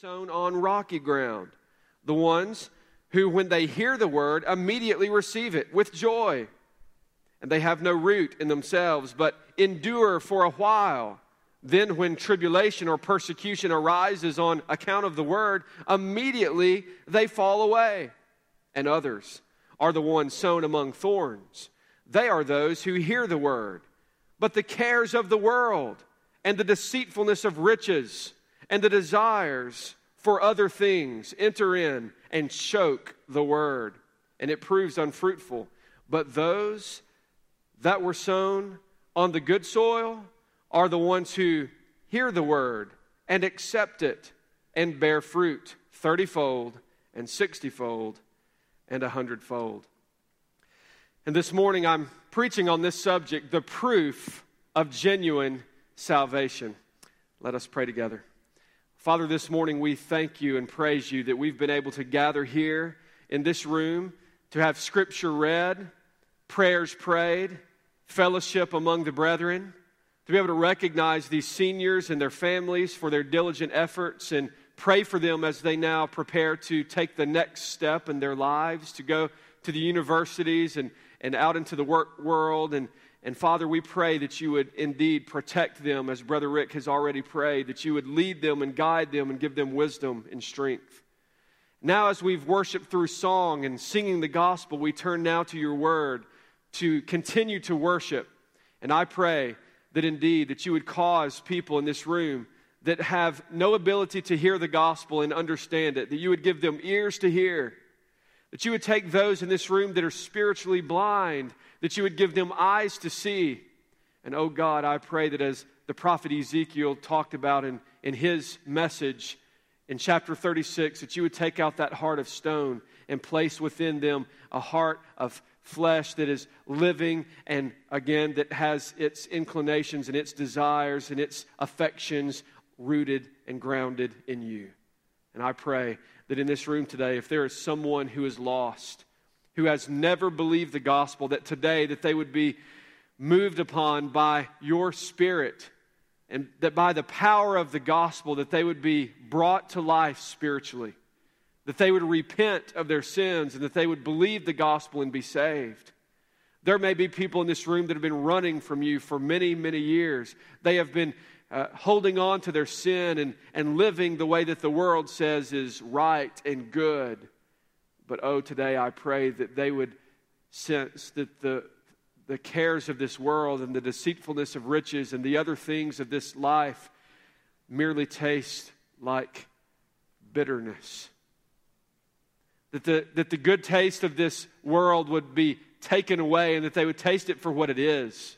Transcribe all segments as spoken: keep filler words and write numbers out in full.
sown on rocky ground. The ones who, when they hear the word, immediately receive it with joy. And they have no root in themselves, but endure for a while. Then when tribulation or persecution arises on account of the word, immediately they fall away. And others are the ones sown among thorns. They are those who hear the word, but the cares of the world and the deceitfulness of riches and the desires for other things enter in and choke the word, and it proves unfruitful. But those that were sown on the good soil are the ones who hear the word and accept it and bear fruit thirty-fold and sixty-fold and a hundredfold. And this morning I'm preaching on this subject, the proof of genuine salvation. Let us pray together. Father, this morning we thank you and praise you that we've been able to gather here in this room to have Scripture read, prayers prayed, fellowship among the brethren, to be able to recognize these seniors and their families for their diligent efforts and pray for them as they now prepare to take the next step in their lives, to go to the universities and, and out into the work world. And, and Father, we pray that you would indeed protect them, as Brother Rick has already prayed, that you would lead them and guide them and give them wisdom and strength. Now, as we've worshiped through song and singing the gospel, we turn now to your word to continue to worship. And I pray that indeed that you would cause people in this room that have no ability to hear the gospel and understand it, that you would give them ears to hear, that you would take those in this room that are spiritually blind, that you would give them eyes to see. And oh God, I pray that as the prophet Ezekiel talked about in, in his message in chapter thirty-six, that you would take out that heart of stone and place within them a heart of flesh that is living and, again, that has its inclinations and its desires and its affections rooted and grounded in you. And I pray that in this room today, if there is someone who is lost, who has never believed the gospel, that today that they would be moved upon by your Spirit, and that by the power of the gospel that they would be brought to life spiritually, that they would repent of their sins and that they would believe the gospel and be saved. There may be people in this room that have been running from you for many, many years. They have been uh, holding on to their sin and, and living the way that the world says is right and good. But oh, today I pray that they would sense that the, the cares of this world and the deceitfulness of riches and the other things of this life merely taste like bitterness. That the, that the good taste of this world would be taken away and that they would taste it for what it is.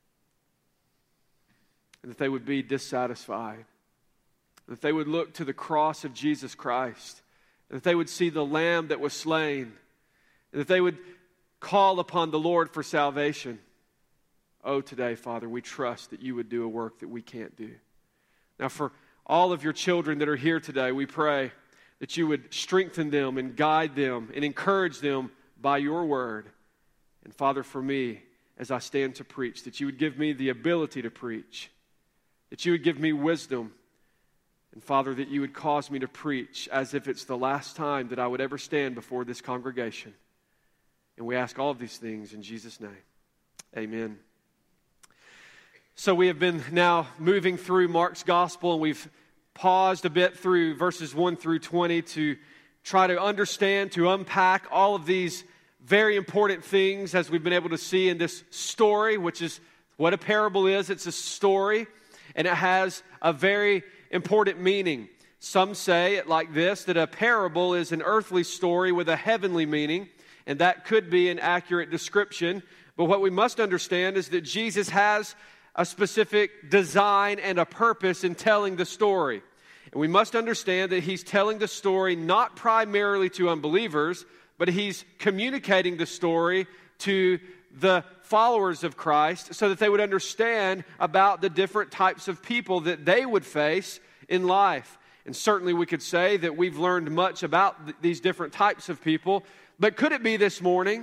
And that they would be dissatisfied. That they would look to the cross of Jesus Christ. And that they would see the Lamb that was slain. And that they would call upon the Lord for salvation. Oh, today, Father, we trust that you would do a work that we can't do. Now, for all of your children that are here today, we pray that you would strengthen them and guide them and encourage them by your word. And Father, for me, as I stand to preach, that you would give me the ability to preach, that you would give me wisdom, and Father, that you would cause me to preach as if it's the last time that I would ever stand before this congregation. And we ask all of these things in Jesus' name. Amen. So we have been now moving through Mark's gospel, and we've paused a bit through verses one through twenty to try to understand, to unpack all of these very important things as we've been able to see in this story, which is what a parable is. It's a story, and it has a very important meaning. Some say it like this, that a parable is an earthly story with a heavenly meaning, and that could be an accurate description. But what we must understand is that Jesus has a specific design and a purpose in telling the story. And we must understand that he's telling the story not primarily to unbelievers, but he's communicating the story to the followers of Christ so that they would understand about the different types of people that they would face in life. And certainly we could say that we've learned much about th- these different types of people. But could it be this morning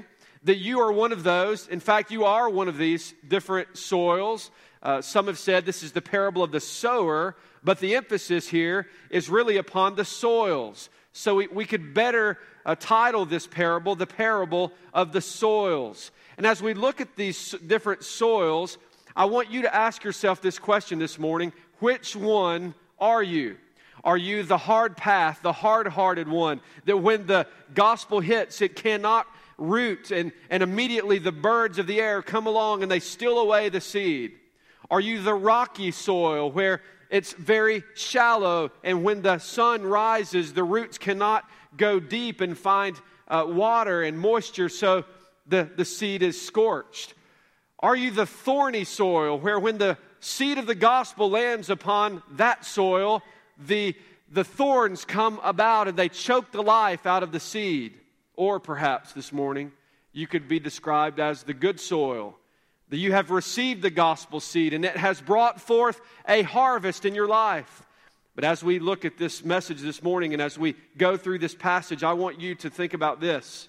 that you are one of those. In fact, you are one of these different soils. Uh, some have said this is the parable of the sower, but the emphasis here is really upon the soils. So we, we could better uh, title this parable, the parable of the soils. And as we look at these different soils, I want you to ask yourself this question this morning: which one are you? Are you the hard path, the hard-hearted one, that when the gospel hits, it cannot root, and, and immediately the birds of the air come along and they steal away the seed? Are you the rocky soil where it's very shallow, and when the sun rises, the roots cannot go deep and find uh, water and moisture, so the, the seed is scorched? Are you the thorny soil where when the seed of the gospel lands upon that soil, the, the thorns come about and they choke the life out of the seed? Or perhaps this morning, you could be described as the good soil, that you have received the gospel seed and it has brought forth a harvest in your life. But as we look at this message this morning and as we go through this passage, I want you to think about this.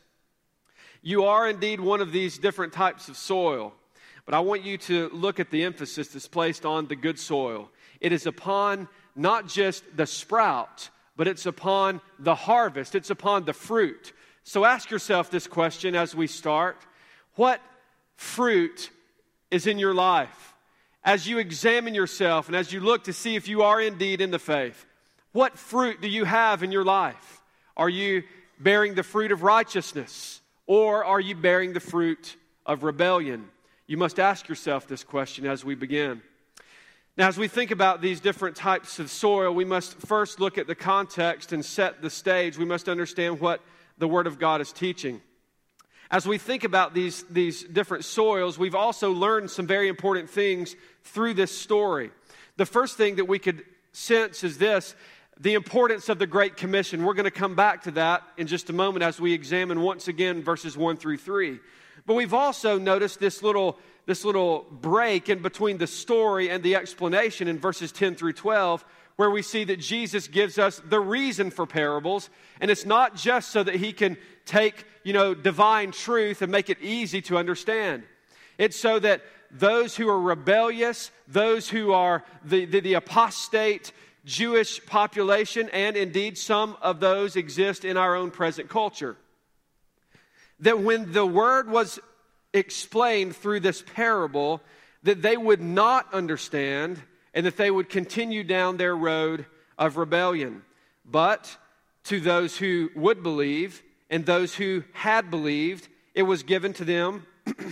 You are indeed one of these different types of soil, but I want you to look at the emphasis that's placed on the good soil. It is upon not just the sprout, but it's upon the harvest. It's upon the fruit. So ask yourself this question as we start: what fruit is in your life? As you examine yourself and as you look to see if you are indeed in the faith, what fruit do you have in your life? Are you bearing the fruit of righteousness, or are you bearing the fruit of rebellion? You must ask yourself this question as we begin. Now, as we think about these different types of soil, we must first look at the context and set the stage. We must understand what the Word of God is teaching. As we think about these, these different soils, we've also learned some very important things through this story. The first thing that we could sense is this: the importance of the Great Commission. We're going to come back to that in just a moment as we examine once again verses one through three. But we've also noticed this little, this little break in between the story and the explanation in verses ten through twelve, where we see that Jesus gives us the reason for parables. And it's not just so that he can take, you know, divine truth and make it easy to understand. It's so that those who are rebellious, those who are the, the, the apostate Jewish population, and indeed some of those exist in our own present culture, that when the word was explained through this parable, that they would not understand and that they would continue down their road of rebellion. But to those who would believe and those who had believed, it was given to them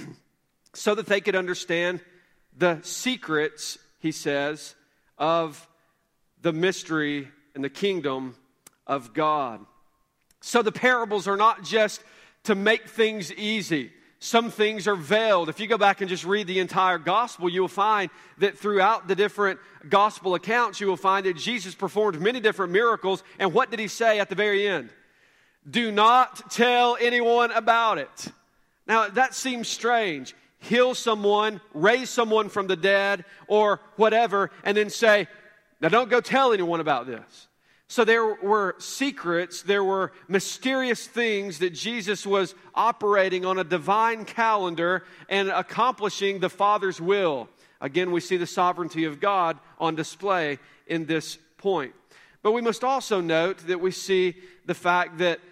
so that they could understand the secrets, he says, of the mystery and the kingdom of God. So the parables are not just to make things easy. Some things are veiled. If you go back and just read the entire gospel, you will find that throughout the different gospel accounts, you will find that Jesus performed many different miracles. And what did he say at the very end? Do not tell anyone about it. Now, that seems strange. Heal someone, raise someone from the dead, or whatever, and then say, now don't go tell anyone about this. So there were secrets, there were mysterious things that Jesus was operating on a divine calendar and accomplishing the Father's will. Again, we see the sovereignty of God on display in this point. But we must also note that we see the fact that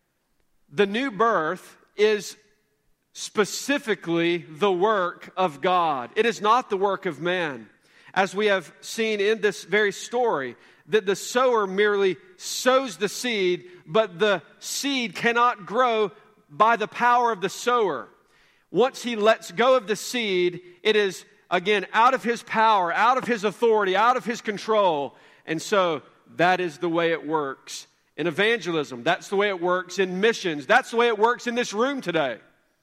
the new birth is specifically the work of God. It is not the work of man. As we have seen in this very story, that the sower merely sows the seed, but the seed cannot grow by the power of the sower. Once he lets go of the seed, it is, again, out of his power, out of his authority, out of his control. And so that is the way it works in evangelism. That's the way it works in missions. That's the way it works in this room today.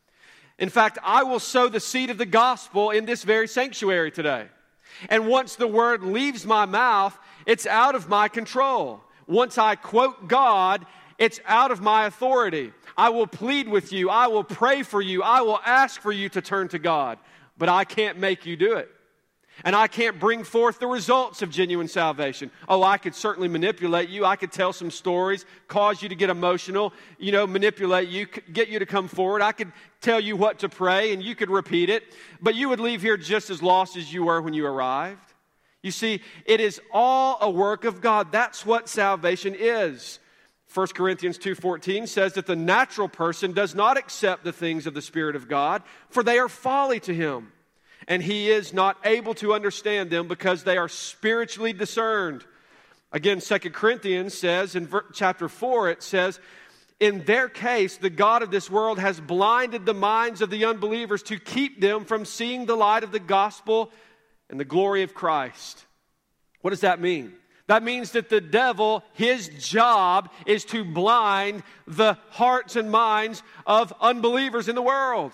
In fact, I will sow the seed of the gospel in this very sanctuary today. And once the word leaves my mouth, it's out of my control. Once I quote God, it's out of my authority. I will plead with you. I will pray for you. I will ask for you to turn to God. But I can't make you do it. And I can't bring forth the results of genuine salvation. Oh, I could certainly manipulate you. I could tell some stories, cause you to get emotional, you know, manipulate you, get you to come forward. I could tell you what to pray and you could repeat it. But you would leave here just as lost as you were when you arrived. You see, it is all a work of God. That's what salvation is. First Corinthians two fourteen says that the natural person does not accept the things of the Spirit of God, for they are folly to him. And he is not able to understand them because they are spiritually discerned. Again, Second Corinthians says in chapter four, it says, in their case, the God of this world has blinded the minds of the unbelievers to keep them from seeing the light of the gospel and the glory of Christ. What does that mean? That means that the devil, his job is to blind the hearts and minds of unbelievers in the world.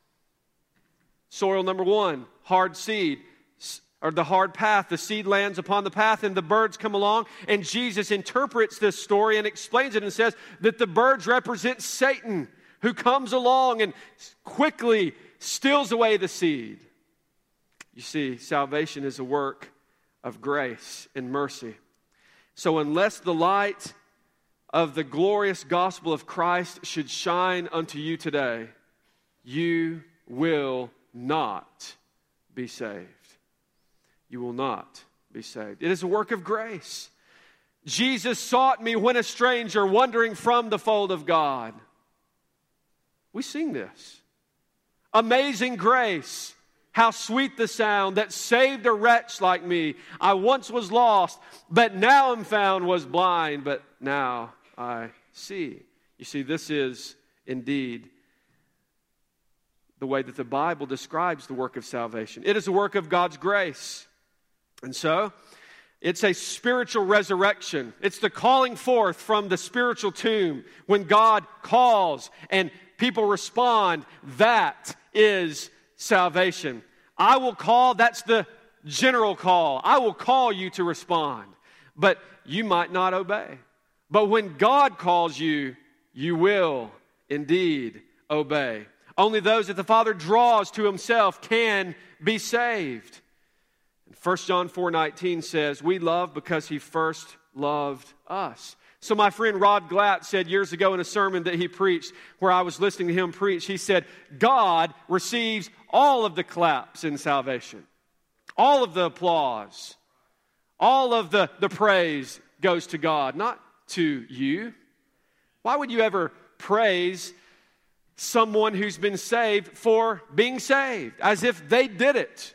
Soil number one, hard seed, or the hard path. The seed lands upon the path and the birds come along. And Jesus interprets this story and explains it and says that the birds represent Satan, who comes along and quickly steals away the seed. You see, salvation is a work of grace and mercy. So unless the light of the glorious gospel of Christ should shine unto you today, you will not be saved. You will not be saved. It is a work of grace. Jesus sought me when a stranger, wandering from the fold of God. We sing this. Amazing grace. How sweet the sound that saved a wretch like me. I once was lost, but now am found, was blind, but now I see. You see, this is indeed the way that the Bible describes the work of salvation. It is a work of God's grace. And so, it's a spiritual resurrection. It's the calling forth from the spiritual tomb. When God calls and people respond, that is salvation. I will call, that's the general call. I will call you to respond, but you might not obey. But when God calls you, you will indeed obey. Only those that the Father draws to himself can be saved. First John four nineteen says, we love because he first loved us. So my friend Rod Glatt said years ago in a sermon that he preached, where I was listening to him preach, he said, God receives all of the claps in salvation. All of the applause. All of the, the praise goes to God, not to you. Why would you ever praise someone who's been saved for being saved, as if they did it?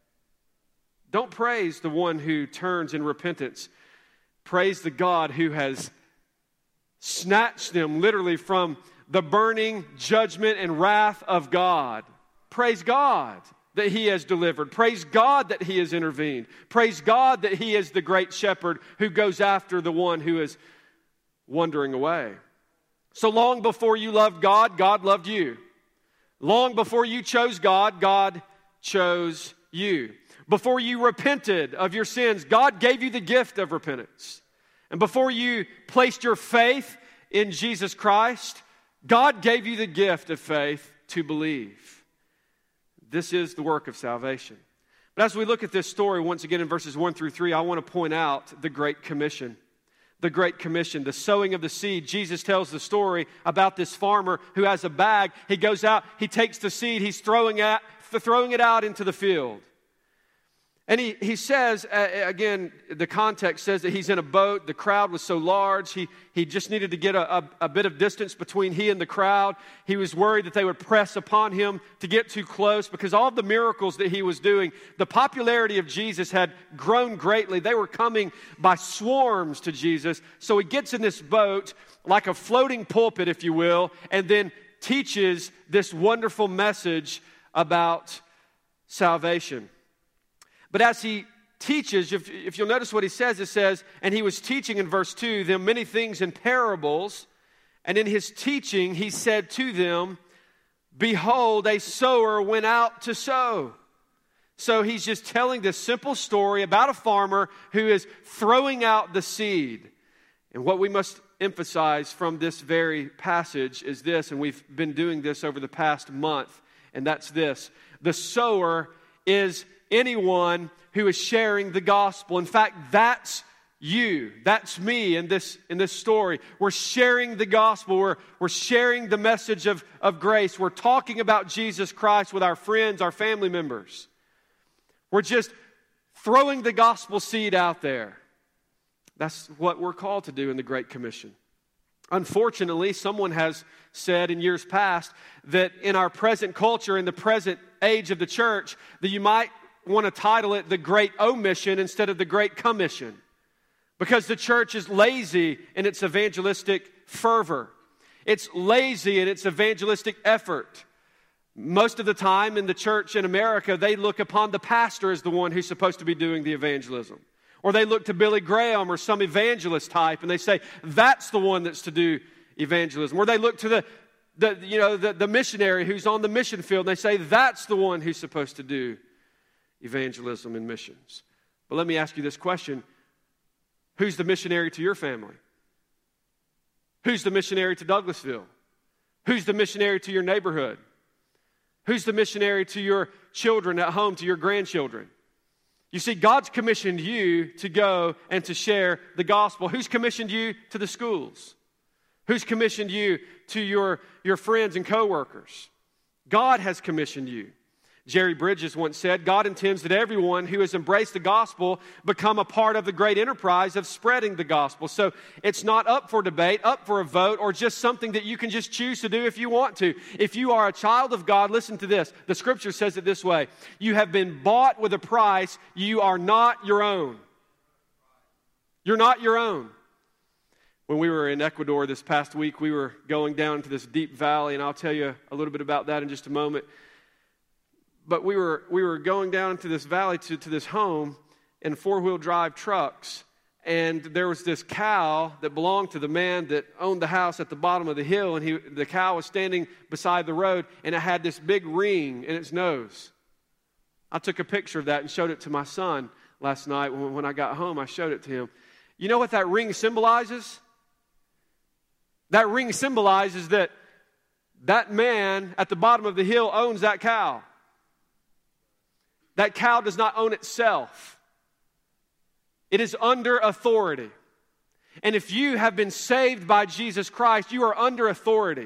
Don't praise the one who turns in repentance. Praise the God who has snatched them literally from the burning judgment and wrath of God. Praise God that he has delivered. Praise God that he has intervened. Praise God that he is the great shepherd who goes after the one who is wandering away. So long before you loved God, God loved you. Long before you chose God, God chose you. Before you repented of your sins, God gave you the gift of repentance. And before you placed your faith in Jesus Christ, God gave you the gift of faith to believe. This is the work of salvation. But as we look at this story, once again in verses one through three, I want to point out the Great Commission. The Great Commission, the sowing of the seed. Jesus tells the story about this farmer who has a bag. He goes out, he takes the seed, he's throwing, at, throwing it out into the field. And he, he says, uh, again, the context says that he's in a boat. The crowd was so large, he, he just needed to get a, a, a bit of distance between he and the crowd. He was worried that they would press upon him to get too close, because all of the miracles that he was doing, the popularity of Jesus had grown greatly. They were coming by swarms to Jesus. So he gets in this boat, like a floating pulpit, if you will, and then teaches this wonderful message about salvation. But as he teaches, if, if you'll notice what he says, it says, and he was teaching in verse two, them many things in parables, and in his teaching he said to them, behold, a sower went out to sow. So he's just telling this simple story about a farmer who is throwing out the seed. And what we must emphasize from this very passage is this, and we've been doing this over the past month, and that's this. The sower is anyone who is sharing the gospel. In fact, that's you. That's me in this, in this story. We're sharing the gospel. We're, we're sharing the message of, of grace. We're talking about Jesus Christ with our friends, our family members. We're just throwing the gospel seed out there. That's what we're called to do in the Great Commission. Unfortunately, someone has said in years past that in our present culture, in the present age of the church, that you might want to title it the Great Omission instead of the Great Commission. Because the church is lazy in its evangelistic fervor. It's lazy in its evangelistic effort. Most of the time in the church in America, they look upon the pastor as the one who's supposed to be doing the evangelism. Or they look to Billy Graham or some evangelist type and they say, that's the one that's to do evangelism. Or they look to the, the you know, the, the missionary who's on the mission field and they say, that's the one who's supposed to do evangelism and missions. But let me ask you this question. Who's the missionary to your family? Who's the missionary to Douglasville? Who's the missionary to your neighborhood? Who's the missionary to your children at home, to your grandchildren? You see, God's commissioned you to go and to share the gospel. Who's commissioned you to the schools? Who's commissioned you to your, your friends and coworkers? God has commissioned you. Jerry Bridges once said, God intends that everyone who has embraced the gospel become a part of the great enterprise of spreading the gospel. So it's not up for debate, up for a vote, or just something that you can just choose to do if you want to. If you are a child of God, listen to this. The scripture says it this way. You have been bought with a price. You are not your own. You're not your own. When we were in Ecuador this past week, we were going down into this deep valley, and I'll tell you a little bit about that in just a moment. But we were we were going down into this valley to, to this home in four-wheel drive trucks. And there was this cow that belonged to the man that owned the house at the bottom of the hill. And he, the cow was standing beside the road, and it had this big ring in its nose. I took a picture of that and showed it to my son last night. When, when I got home, I showed it to him. You know what that ring symbolizes? That ring symbolizes that that man at the bottom of the hill owns that cow. That cow does not own itself. It is under authority. And if you have been saved by Jesus Christ, you are under authority.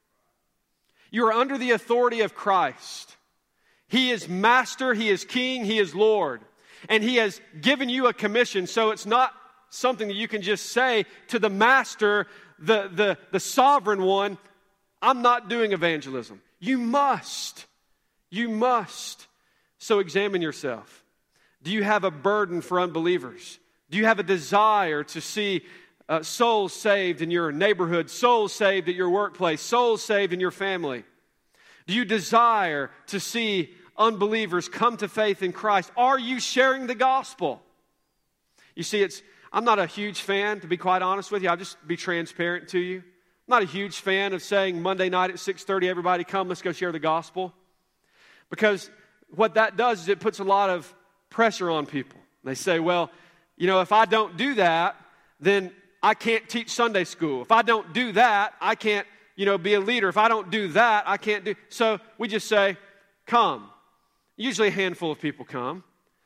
You are under the authority of Christ. He is master, He is king, He is Lord. And He has given you a commission, so it's not something that you can just say to the master, the, the, the sovereign one, I'm not doing evangelism. You must. You must. So examine yourself. Do you have a burden for unbelievers? Do you have a desire to see uh, souls saved in your neighborhood, souls saved at your workplace, souls saved in your family? Do you desire to see unbelievers come to faith in Christ? Are you sharing the gospel? You see, it's I'm not a huge fan, to be quite honest with you. I'll just be transparent to you. I'm not a huge fan of saying Monday night at six thirty, everybody come, let's go share the gospel. Because what that does is it puts a lot of pressure on people. They say, well, you know, if I don't do that, then I can't teach Sunday school. If I don't do that, I can't, you know, be a leader. If I don't do that, I can't do. So we just say, come. Usually a handful of people come.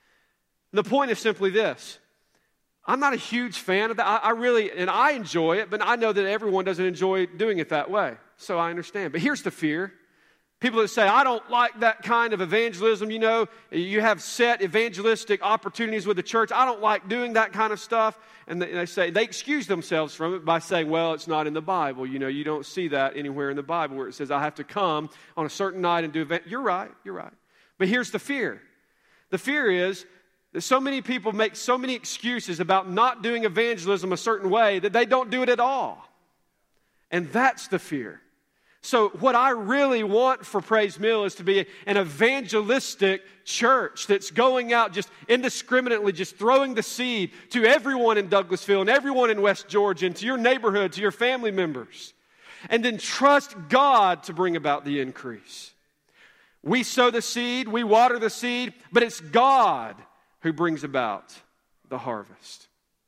The point is simply this. I'm not a huge fan of that. I, I really, and I enjoy it, but I know that everyone doesn't enjoy doing it that way. So I understand. But here's the fear. People that say, I don't like that kind of evangelism, you know, you have set evangelistic opportunities with the church. I don't like doing that kind of stuff. And they say, they excuse themselves from it by saying, well, it's not in the Bible. You know, you don't see that anywhere in the Bible where it says I have to come on a certain night and do event. You're right, you're right. But here's the fear. The fear is that so many people make so many excuses about not doing evangelism a certain way that they don't do it at all. And that's the fear. So what I really want for Praise Mill is to be an evangelistic church that's going out just indiscriminately, just throwing the seed to everyone in Douglasville and everyone in West Georgia and to your neighborhood, to your family members. And then trust God to bring about the increase. We sow the seed, we water the seed, but it's God who brings about the harvest.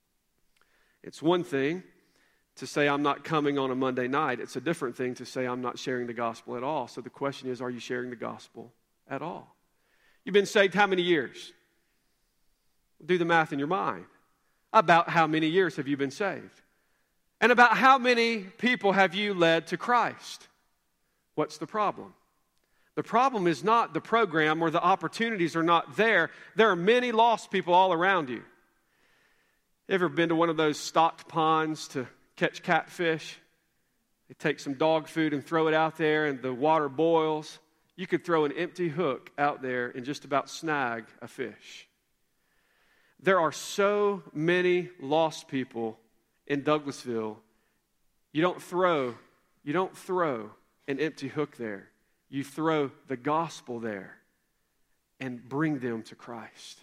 It's one thing to say I'm not coming on a Monday night. It's a different thing to say I'm not sharing the gospel at all. So the question is, are you sharing the gospel at all? You've been saved how many years? Do the math in your mind. About how many years have you been saved? And about how many people have you led to Christ? What's the problem? The problem is not the program or the opportunities are not there. There are many lost people all around you. Ever been to one of those stocked ponds to catch catfish? They take some dog food and throw it out there and the water boils. You could throw an empty hook out there and just about snag a fish. There are so many lost people in Douglasville. You don't throw, you don't throw an empty hook there. You throw the gospel there and bring them to Christ.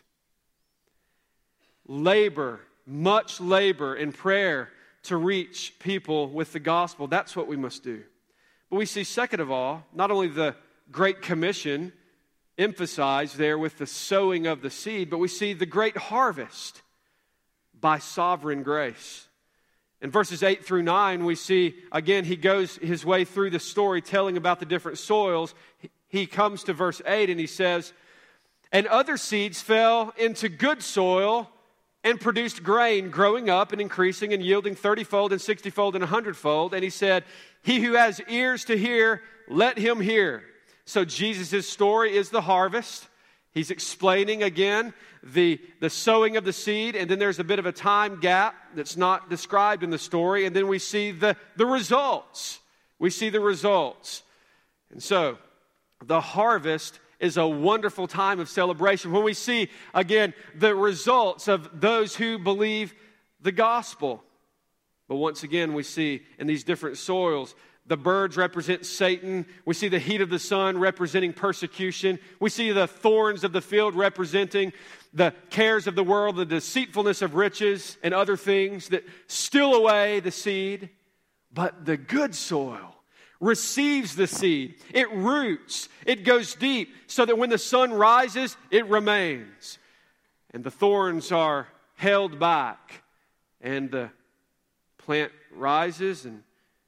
Labor, much labor and prayer to reach people with the gospel. That's what we must do. But we see, second of all, not only the Great Commission emphasized there with the sowing of the seed, but we see the great harvest by sovereign grace. In verses eight through nine, we see, again, he goes his way through the story telling about the different soils. He comes to verse eight and he says, "And other seeds fell into good soil and produced grain, growing up and increasing and yielding thirty-fold and sixty-fold and a hundredfold. And he said, he who has ears to hear, let him hear." So Jesus' story is the harvest. He's explaining again the, the sowing of the seed, and then there's a bit of a time gap that's not described in the story, and then we see the, the results. We see the results. And so, the harvest is a wonderful time of celebration when we see, again, the results of those who believe the gospel. But once again, we see in these different soils, the birds represent Satan. We see the heat of the sun representing persecution. We see the thorns of the field representing the cares of the world, the deceitfulness of riches and other things that steal away the seed. But the good soil receives the seed. It roots. It goes deep so that when the sun rises, it remains. And the thorns are held back. And the plant rises and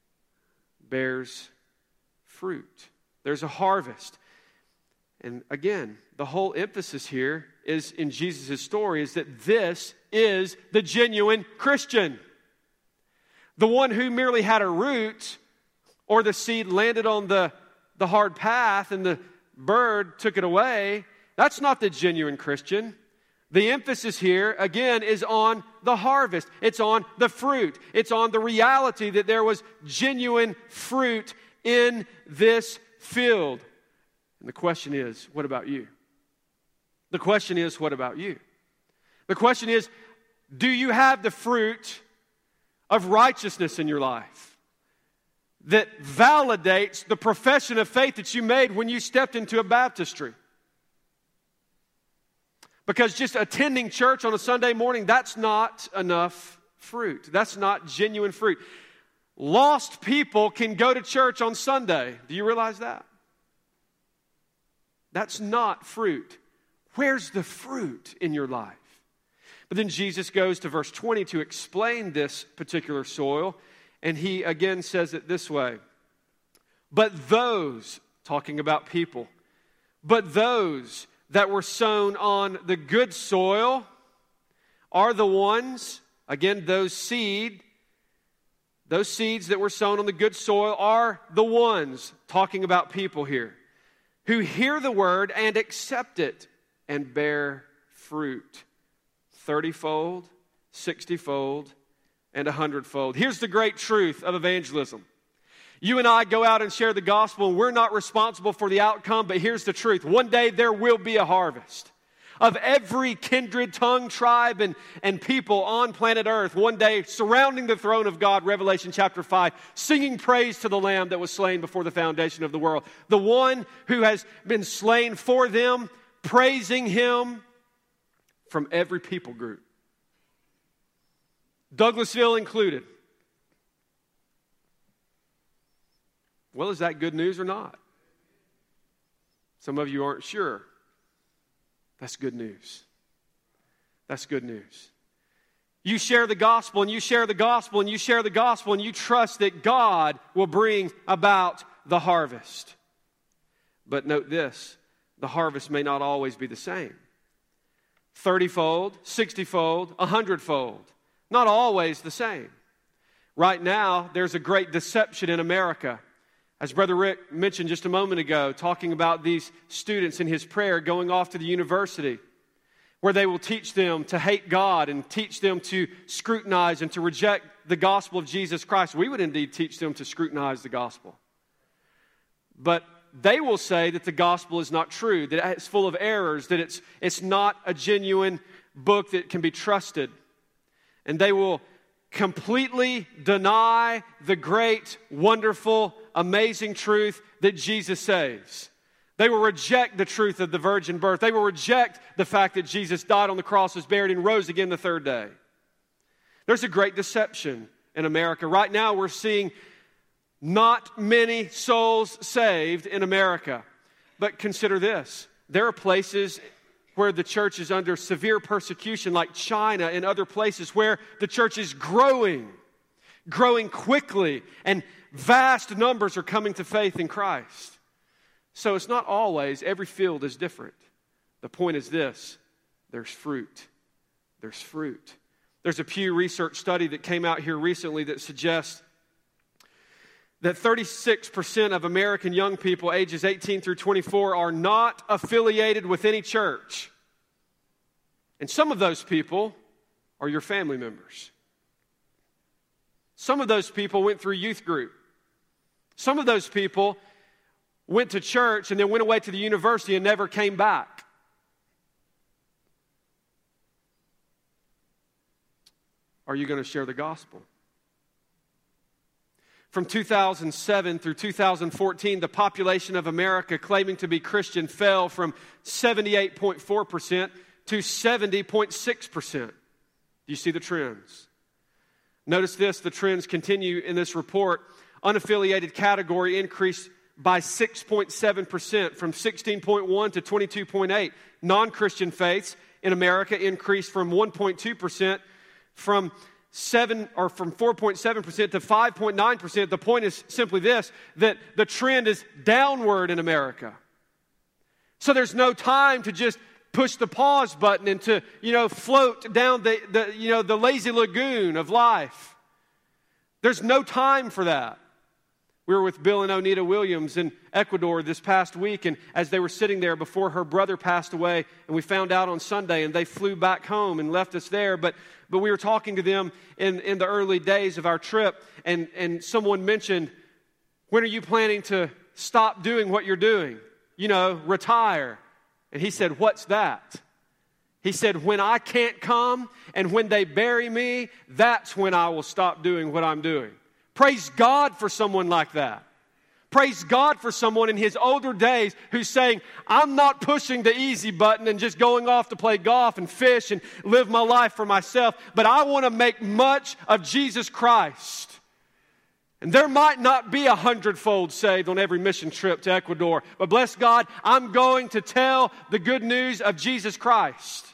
bears fruit. There's a harvest. And again, the whole emphasis here is in Jesus' story is that this is the genuine Christian. The one who merely had a root or the seed landed on the, the hard path and the bird took it away, that's not the genuine Christian. The emphasis here, again, is on the harvest. It's on the fruit. It's on the reality that there was genuine fruit in this field. And the question is, what about you? The question is, what about you? The question is, do you have the fruit of righteousness in your life that validates the profession of faith that you made when you stepped into a baptistry? Because just attending church on a Sunday morning, that's not enough fruit. That's not genuine fruit. Lost people can go to church on Sunday. Do you realize that? That's not fruit. Where's the fruit in your life? But then Jesus goes to verse twenty to explain this particular soil. And he again says it this way. But those, talking about people, but those that were sown on the good soil are the ones, again, those seed, those seeds that were sown on the good soil are the ones, talking about people here, who hear the word and accept it and bear fruit, thirty-fold, sixty-fold, and a hundredfold. Here's the great truth of evangelism. You and I go out and share the gospel, and we're not responsible for the outcome, but here's the truth. One day there will be a harvest of every kindred, tongue, tribe, and, and people on planet Earth. One day surrounding the throne of God, Revelation chapter five, singing praise to the Lamb that was slain before the foundation of the world. The one who has been slain for them, praising Him from every people group. Douglasville included. Well, is that good news or not? Some of you aren't sure. That's good news. That's good news. You share the gospel and you share the gospel and you share the gospel and you trust that God will bring about the harvest. But note this, the harvest may not always be the same. thirty-fold, sixty-fold, one hundred-fold. Not always the same. Right now, there's a great deception in America. As Brother Rick mentioned just a moment ago, talking about these students in his prayer going off to the university, where they will teach them to hate God and teach them to scrutinize and to reject the gospel of Jesus Christ. We would indeed teach them to scrutinize the gospel. But they will say that the gospel is not true, that it's full of errors, that it's, it's not a genuine book that can be trusted. And they will completely deny the great, wonderful, amazing truth that Jesus saves. They will reject the truth of the virgin birth. They will reject the fact that Jesus died on the cross, was buried, and rose again the third day. There's a great deception in America. Right now we're seeing not many souls saved in America. But consider this. There are places where the church is under severe persecution, like China and other places where the church is growing, growing quickly, and vast numbers are coming to faith in Christ. So it's not always, every field is different. The point is this, there's fruit. There's fruit. There's a Pew Research study that came out here recently that suggests that thirty-six percent of American young people ages eighteen through twenty-four are not affiliated with any church. And some of those people are your family members. Some of those people went through youth group. Some of those people went to church and then went away to the university and never came back. Are you going to share the gospel? From two thousand seven through two thousand fourteen, the population of America claiming to be Christian fell from seventy-eight point four percent to seventy point six percent. Do you see the trends? Notice this, the trends continue in this report. Unaffiliated category increased by six point seven percent from sixteen point one to twenty-two point eight. Non-Christian faiths in America increased from one point two percent from seven or from four point seven percent to five point nine percent. The point is simply this, that the trend is downward in America. So there's no time to just push the pause button and to, you know, float down the, the you know, the lazy lagoon of life. There's no time for that. We were with Bill and Onita Williams in Ecuador this past week, and as they were sitting there before her brother passed away, and we found out on Sunday, and they flew back home and left us there, but but we were talking to them in, in the early days of our trip, and, and someone mentioned, when are you planning to stop doing what you're doing? You know, retire. And he said, what's that? He said, when I can't come and when they bury me, that's when I will stop doing what I'm doing. Praise God for someone like that. Praise God for someone in his older days who's saying, I'm not pushing the easy button and just going off to play golf and fish and live my life for myself, but I want to make much of Jesus Christ. And there might not be a hundredfold saved on every mission trip to Ecuador, but bless God, I'm going to tell the good news of Jesus Christ.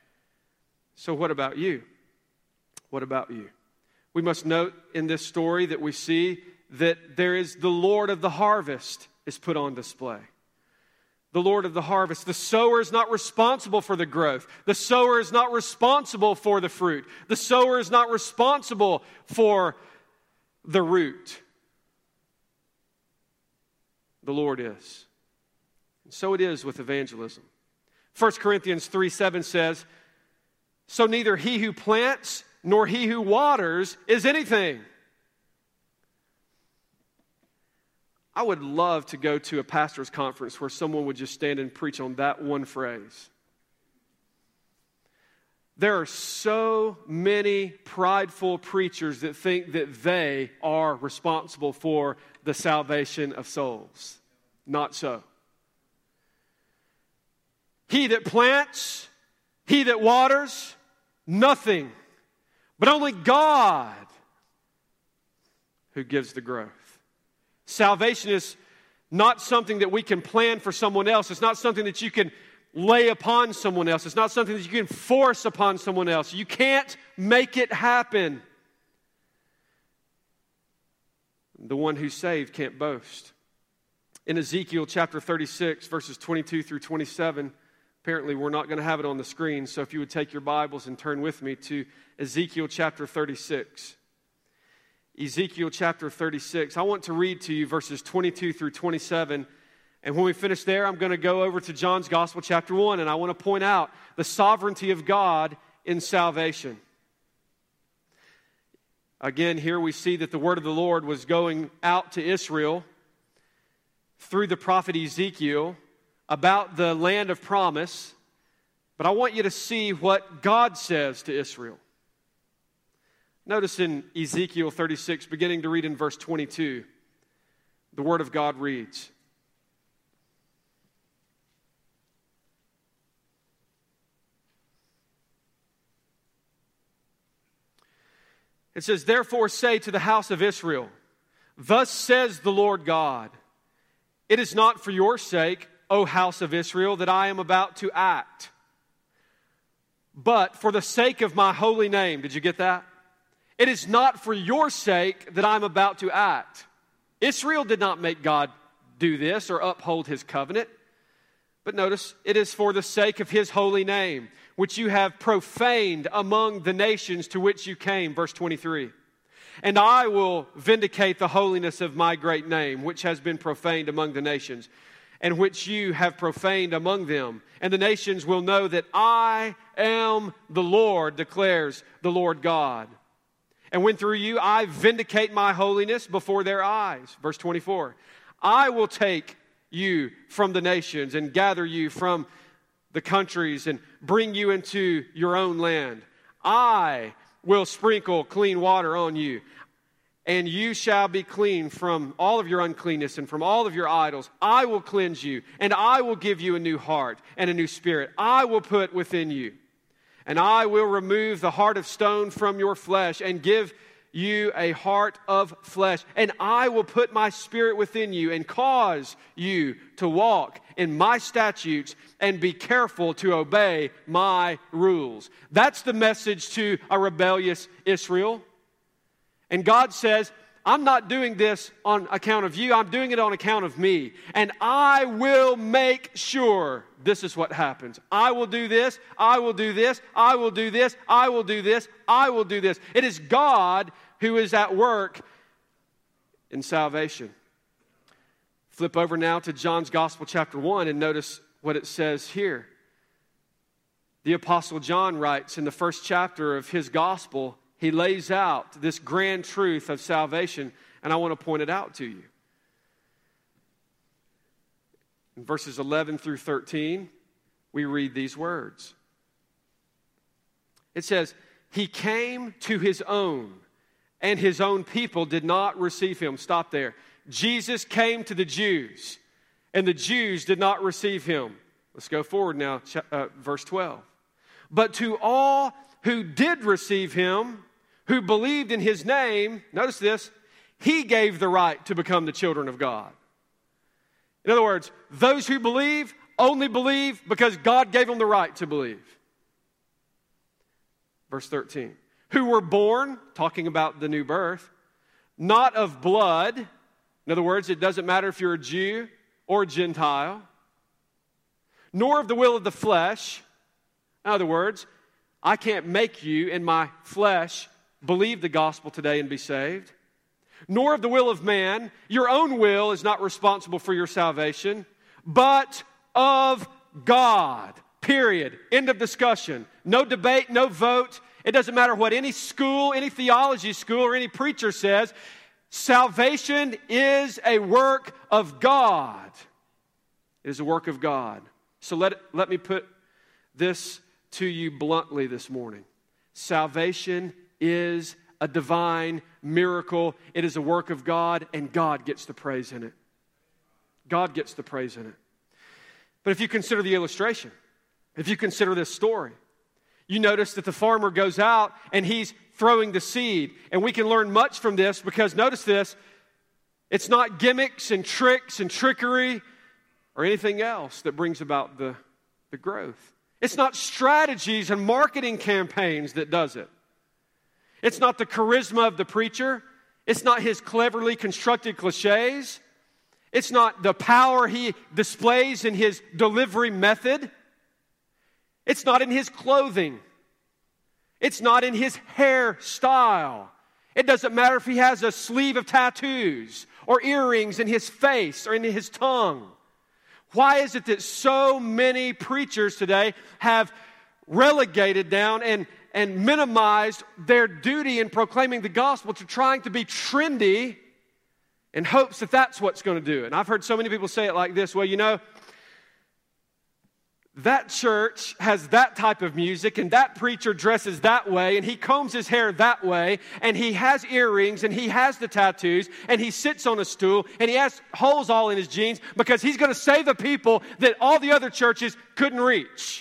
So what about you? What about you? We must note in this story that we see that there is the Lord of the harvest is put on display. The Lord of the harvest. The sower is not responsible for the growth. The sower is not responsible for the fruit. The sower is not responsible for the root. The Lord is. And so it is with evangelism. First Corinthians three seven says, so neither he who plants nor he who waters is anything. I would love to go to a pastor's conference where someone would just stand and preach on that one phrase. There are so many prideful preachers that think that they are responsible for the salvation of souls. Not so. He that plants, he that waters, nothing, but only God who gives the growth. Salvation is not something that we can plan for someone else. It's not something that you can lay upon someone else. It's not something that you can force upon someone else. You can't make it happen. The one who's saved can't boast. in Ezekiel chapter thirty-six, verses twenty-two through twenty-seven. Apparently, we're not going to have it on the screen, so if you would take your Bibles and turn with me to Ezekiel chapter thirty-six. Ezekiel chapter thirty-six. I want to read to you verses twenty-two through twenty-seven. And when we finish there, I'm going to go over to John's Gospel chapter one, and I want to point out the sovereignty of God in salvation. Again, here we see that the word of the Lord was going out to Israel through the prophet Ezekiel about the land of promise. But I want you to see what God says to Israel. Notice in Ezekiel thirty-six, beginning to read in verse twenty-two, the word of God reads, it says, "Therefore say to the house of Israel, thus says the Lord God, it is not for your sake, O house of Israel, that I am about to act, but for the sake of my holy name." Did you get that? It is not for your sake that I'm about to act. Israel did not make God do this or uphold his covenant. But notice, it is for the sake of his holy name, which you have profaned among the nations to which you came. Verse twenty-three. "And I will vindicate the holiness of my great name, which has been profaned among the nations, and which you have profaned among them. And the nations will know that I am the Lord, declares the Lord God. And when through you I vindicate my holiness before their eyes." Verse twenty-four. "I will take you from the nations and gather you from the countries and bring you into your own land. I will sprinkle clean water on you, and you shall be clean from all of your uncleanness and from all of your idols. I will cleanse you, and I will give you a new heart and a new spirit. I will put within you. And I will remove the heart of stone from your flesh and give you a heart of flesh. And I will put my spirit within you and cause you to walk in my statutes and be careful to obey my rules." That's the message to a rebellious Israel. And God says, I'm not doing this on account of you. I'm doing it on account of me. And I will make sure this is what happens. I will do this. I will do this. I will do this. I will do this. I will do this. It is God who is at work in salvation. Flip over now to John's Gospel chapter one and notice what it says here. The Apostle John writes in the first chapter of his Gospel, he lays out this grand truth of salvation, and I want to point it out to you. In verses eleven through thirteen, we read these words. It says, "He came to his own, and his own people did not receive him." Stop there. Jesus came to the Jews, and the Jews did not receive him. Let's go forward now, uh, verse twelve. "But to all who did receive him, who believed in his name," notice this, "he gave the right to become the children of God." In other words, those who believe only believe because God gave them the right to believe. Verse thirteen, "Who were born," talking about the new birth, "not of blood." In other words, it doesn't matter if you're a Jew or a Gentile. "Nor of the will of the flesh." In other words, I can't make you in my flesh believe the gospel today and be saved. "Nor of the will of man." Your own will is not responsible for your salvation, "but of God." Period. End of discussion. No debate, no vote. It doesn't matter what any school, any theology school, or any preacher says. Salvation is a work of God. It is a work of God. So let, let me put this to you bluntly this morning. Salvation is a divine miracle. It is a work of God, and God gets the praise in it. God gets the praise in it. But if you consider the illustration, if you consider this story, you notice that the farmer goes out and he's throwing the seed. And we can learn much from this because notice this, it's not gimmicks and tricks and trickery or anything else that brings about the, the growth. It's not strategies and marketing campaigns that does it. It's not the charisma of the preacher. It's not his cleverly constructed cliches. It's not the power he displays in his delivery method. It's not in his clothing. It's not in his hairstyle. It doesn't matter if he has a sleeve of tattoos or earrings in his face or in his tongue. Why is it that so many preachers today have relegated down and, and minimized their duty in proclaiming the gospel to trying to be trendy in hopes that that's what's going to do it? And I've heard so many people say it like this: well, you know, that church has that type of music, and that preacher dresses that way, and he combs his hair that way, and he has earrings, and he has the tattoos, and he sits on a stool, and he has holes all in his jeans because he's going to save the people that all the other churches couldn't reach.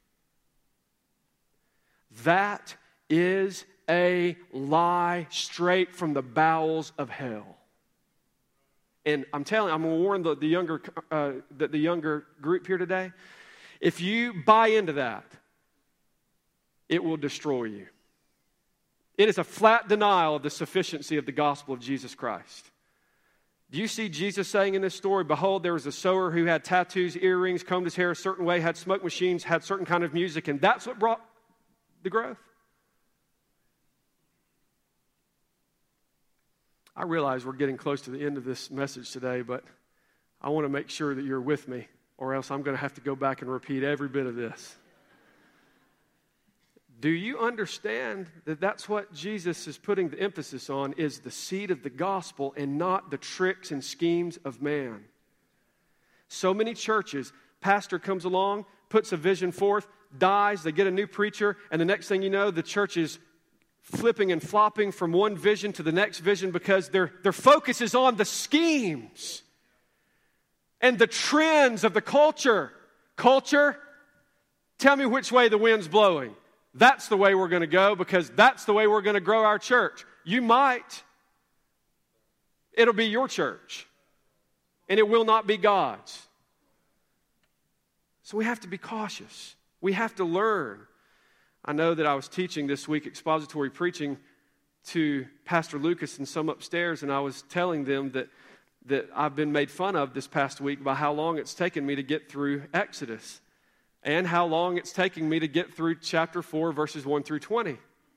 That is a lie straight from the bowels of hell. And I'm telling you, I'm going to warn the, the younger uh, the, the younger group here today. If you buy into that, it will destroy you. It is a flat denial of the sufficiency of the gospel of Jesus Christ. Do you see Jesus saying in this story, behold, there was a sower who had tattoos, earrings, combed his hair a certain way, had smoke machines, had certain kind of music, and that's what brought the growth? I realize we're getting close to the end of this message today, but I want to make sure that you're with me, or else I'm going to have to go back and repeat every bit of this. Do you understand that that's what Jesus is putting the emphasis on, is the seed of the gospel and not the tricks and schemes of man? So many churches, pastor comes along, puts a vision forth, dies, they get a new preacher, and the next thing you know, the church is flipping and flopping from one vision to the next vision because their, their focus is on the schemes and the trends of the culture. Culture, tell me which way the wind's blowing. That's the way we're going to go because that's the way we're going to grow our church. You might. It'll be your church. And it will not be God's. So we have to be cautious. We have to learn. I know that I was teaching this week expository preaching to Pastor Lucas and some upstairs, and I was telling them that that I've been made fun of this past week by how long it's taken me to get through Exodus and how long it's taking me to get through chapter four, verses one through twenty.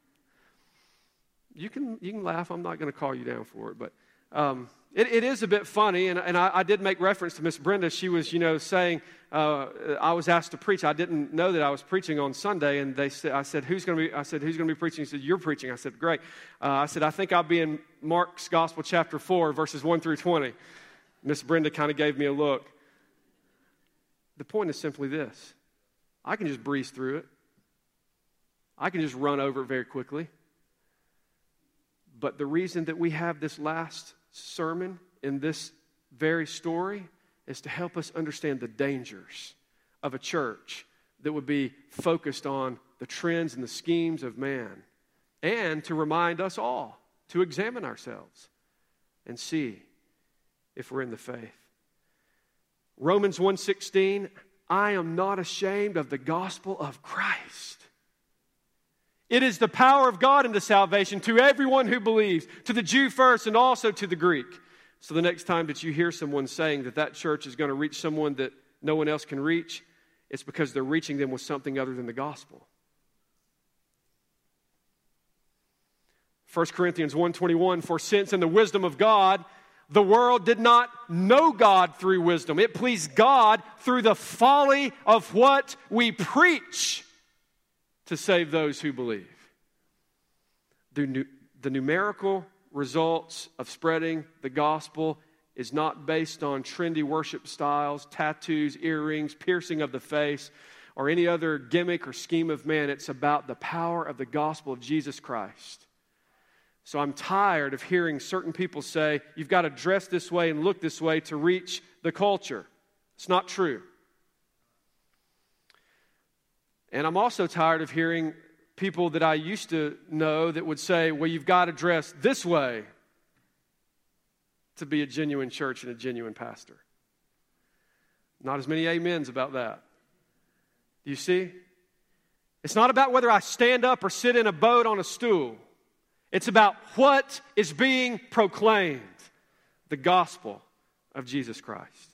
You can you can laugh. I'm not going to call you down for it, but um, it, it is a bit funny, and, and I, I did make reference to Miss Brenda. She was, you know, saying, uh, I was asked to preach. I didn't know that I was preaching on Sunday, and they said, I said, who's going to be, I said, who's going to be preaching? He said, you're preaching. I said, great. Uh, I said, I think I'll be in Mark's Gospel, chapter four, verses one through twenty. Miss Brenda kind of gave me a look. The point is simply this. I can just breeze through it. I can just run over it very quickly. But the reason that we have this last sermon in this very story is to help us understand the dangers of a church that would be focused on the trends and the schemes of man, and to remind us all to examine ourselves and see if we're in the faith. Romans one sixteen, I am not ashamed of the gospel of Christ. It is the power of God unto salvation to everyone who believes, to the Jew first and also to the Greek. So the next time that you hear someone saying that that church is going to reach someone that no one else can reach, it's because they're reaching them with something other than the gospel. First Corinthians one twenty-one, for since in the wisdom of God, the world did not know God through wisdom. It pleased God through the folly of what we preach to save those who believe. The, nu- the numerical results of spreading the gospel is not based on trendy worship styles, tattoos, earrings, piercing of the face, or any other gimmick or scheme of man. It's about the power of the gospel of Jesus Christ. So I'm tired of hearing certain people say, you've got to dress this way and look this way to reach the culture. It's not true. And I'm also tired of hearing people that I used to know that would say, well, you've got to dress this way to be a genuine church and a genuine pastor. Not as many amens about that. Do you see? It's not about whether I stand up or sit in a boat on a stool. It's about what is being proclaimed, the gospel of Jesus Christ.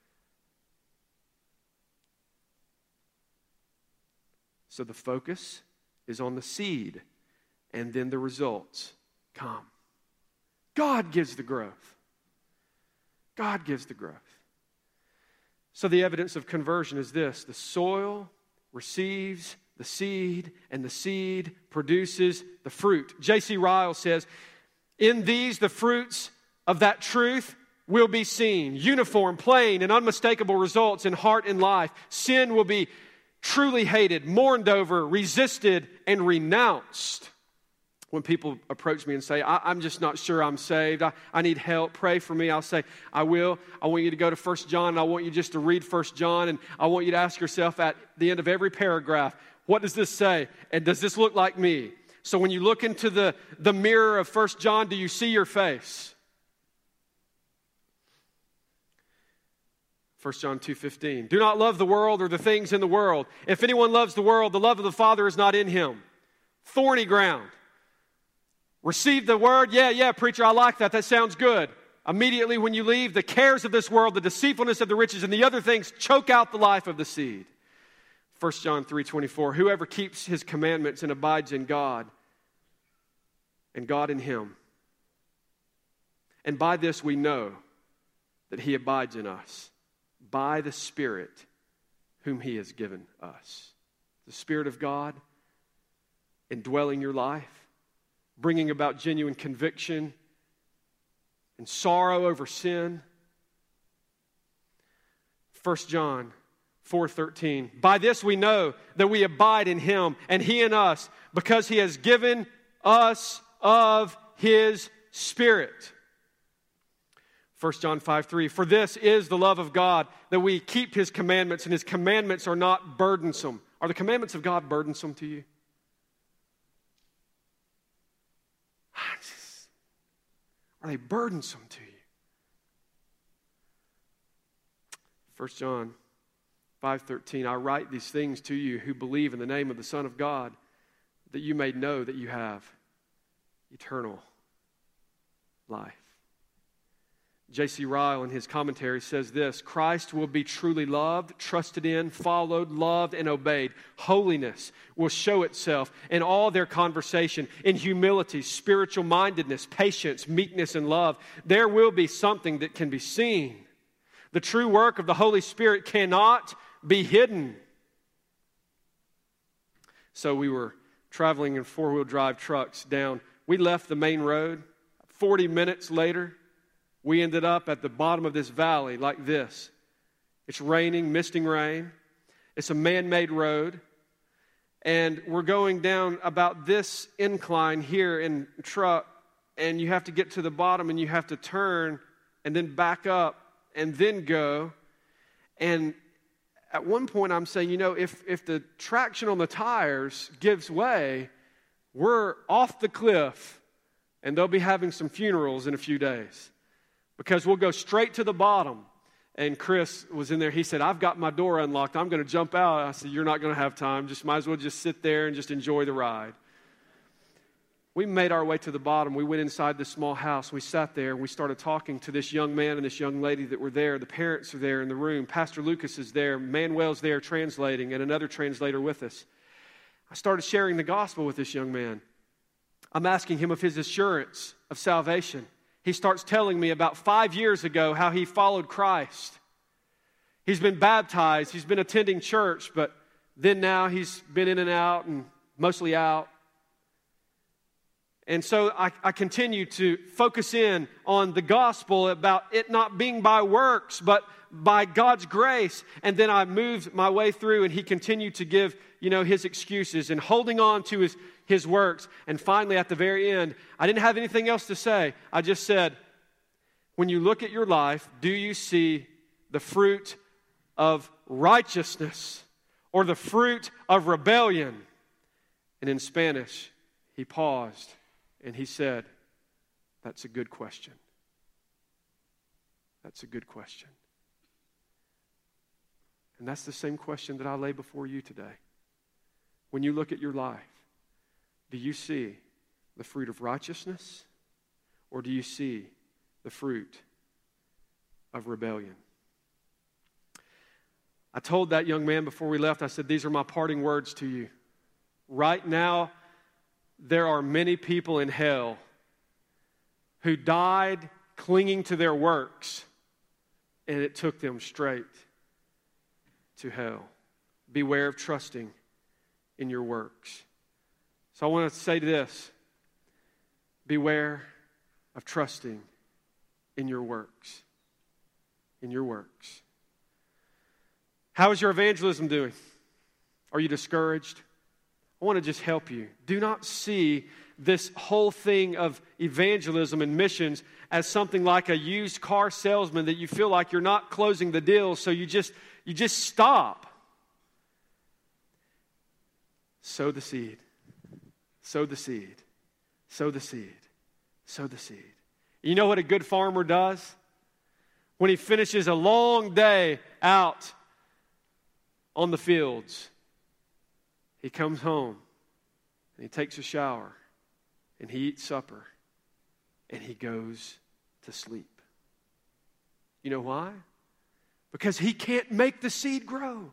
So the focus is on the seed, and then the results come. God gives the growth. God gives the growth. So the evidence of conversion is this: the soil receives the seed, and the seed produces the fruit. J C Ryle says, in these the fruits of that truth will be seen. Uniform, plain, and unmistakable results in heart and life. Sin will be truly hated, mourned over, resisted, and renounced. When people approach me and say, I, I'm just not sure I'm saved, I, I need help, pray for me, I'll say, I will. I want you to go to First John, and I want you just to read First John, and I want you to ask yourself at the end of every paragraph, what does this say? And does this look like me? So when you look into the, the mirror of First John, do you see your face? First John two fifteen. Do not love the world or the things in the world. If anyone loves the world, the love of the Father is not in him. Thorny ground. Receive the word. Yeah, yeah, preacher, I like that. That sounds good. Immediately when you leave, the cares of this world, the deceitfulness of the riches, and the other things choke out the life of the seed. First John three twenty-four. Whoever keeps his commandments and abides in God, and God in him. And by this we know that he abides in us, by the Spirit whom he has given us. The Spirit of God indwelling your life, bringing about genuine conviction and sorrow over sin. First John four thirteen. By this we know that we abide in him and he in us, because he has given us of his Spirit. First John five three. For this is the love of God, that we keep his commandments, and his commandments are not burdensome. Are the commandments of God burdensome to you? Are they burdensome to you? First John five thirteen. I write these things to you who believe in the name of the Son of God, that you may know that you have eternal life. J C Ryle in his commentary says this: Christ will be truly loved, trusted in, followed, loved, and obeyed. Holiness will show itself in all their conversation, in humility, spiritual mindedness, patience, meekness, and love. There will be something that can be seen. The true work of the Holy Spirit cannot be hidden. So we were traveling in four-wheel drive trucks down. We left the main road. forty minutes later, we ended up at the bottom of this valley like this. It's raining, misting rain. It's a man-made road. And we're going down about this incline here in truck, and you have to get to the bottom, and you have to turn and then back up and then go. And at one point I'm saying, you know, if, if the traction on the tires gives way, we're off the cliff, and they'll be having some funerals in a few days. Because we'll go straight to the bottom. And Chris was in there. He said, I've got my door unlocked. I'm going to jump out. I said, you're not going to have time. Just might as well just sit there and just enjoy the ride. We made our way to the bottom. We went inside this small house. We sat there. We started talking to this young man and this young lady that were there. The parents are there in the room. Pastor Lucas is there. Manuel's there translating, and another translator with us. I started sharing the gospel with this young man. I'm asking him of his assurance of salvation. He starts telling me about five years ago how he followed Christ. He's been baptized. He's been attending church, but then now he's been in and out and mostly out. And so I, I continue to focus in on the gospel about it not being by works, but by God's grace. And then I moved my way through, and he continued to give, you know, his excuses and holding on to his his works. And finally, at the very end, I didn't have anything else to say. I just said, when you look at your life, do you see the fruit of righteousness or the fruit of rebellion? And in Spanish, he paused and he said, that's a good question. That's a good question. And that's the same question that I lay before you today. When you look at your life, do you see the fruit of righteousness, or do you see the fruit of rebellion. I told that young man before we left, I said, these are my parting words to you. Right now, there are many people in hell who died clinging to their works, and it took them straight to hell. Beware of trusting in your works. So I want to say this. Beware of trusting in your works. In your works. How is your evangelism doing? Are you discouraged? I want to just help you. Do not see this whole thing of evangelism and missions as something like a used car salesman that you feel like you're not closing the deal, so you just you just stop. Sow the seed. Sow the seed. Sow the seed. Sow the seed. You know what a good farmer does? When he finishes a long day out on the fields, he comes home and he takes a shower and he eats supper and he goes to sleep. You know why? Because he can't make the seed grow.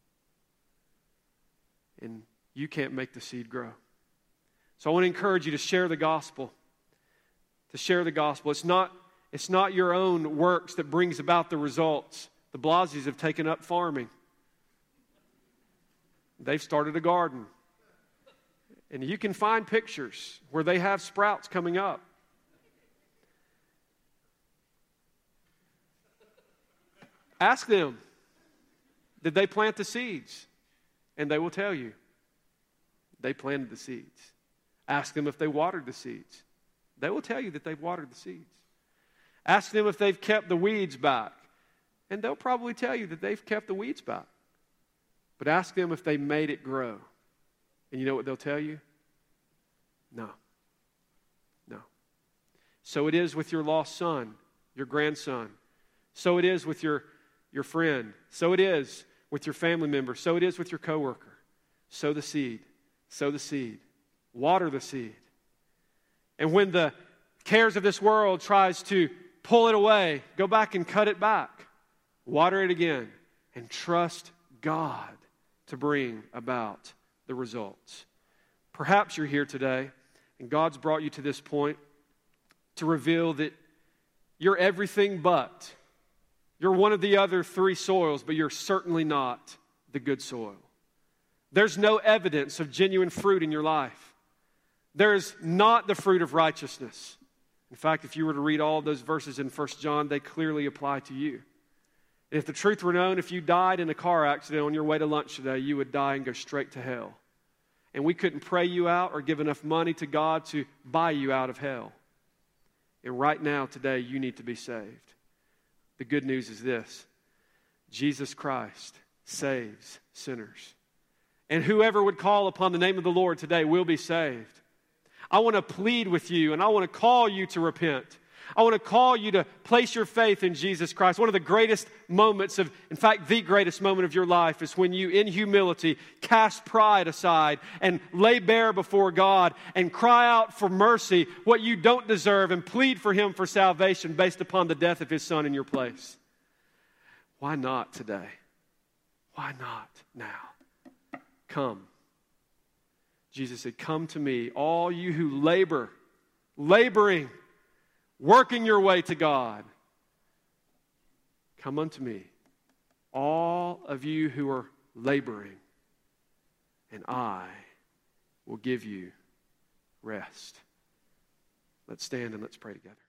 And you can't make the seed grow. So I want to encourage you to share the gospel. To share the gospel. It's not, it's not your own works that brings about the results. The Blasies have taken up farming. They've started a garden. And you can find pictures where they have sprouts coming up. Ask them, did they plant the seeds? And they will tell you. They planted the seeds. Ask them if they watered the seeds. They will tell you that they've watered the seeds. Ask them if they've kept the weeds back. And they'll probably tell you that they've kept the weeds back. But ask them if they made it grow. And you know what they'll tell you? No. No. So it is with your lost son, your grandson. So it is with your, your friend. So it is with your family member. So it is with your coworker. Sow the seed. Sow the seed. Water the seed. And when the cares of this world tries to pull it away, go back and cut it back. Water it again. And trust God to bring about the results. Perhaps you're here today and God's brought you to this point to reveal that you're everything but. You're one of the other three soils, but you're certainly not the good soil. There's no evidence of genuine fruit in your life. There is not the fruit of righteousness. In fact, if you were to read all of those verses in First John, they clearly apply to you. If the truth were known, if you died in a car accident on your way to lunch today, you would die and go straight to hell. And we couldn't pray you out or give enough money to God to buy you out of hell. And right now, today, you need to be saved. The good news is this: Jesus Christ saves sinners. And whoever would call upon the name of the Lord today will be saved. I want to plead with you, and I want to call you to repent. I want to call you to place your faith in Jesus Christ. One of the greatest moments of, in fact, the greatest moment of your life is when you, in humility, cast pride aside and lay bare before God and cry out for mercy, what you don't deserve, and plead for Him for salvation based upon the death of His Son in your place. Why not today? Why not now? Come. Jesus said, come to me, all you who labor, laboring, working your way to God. Come unto me, all of you who are laboring, and I will give you rest. Let's stand and let's pray together.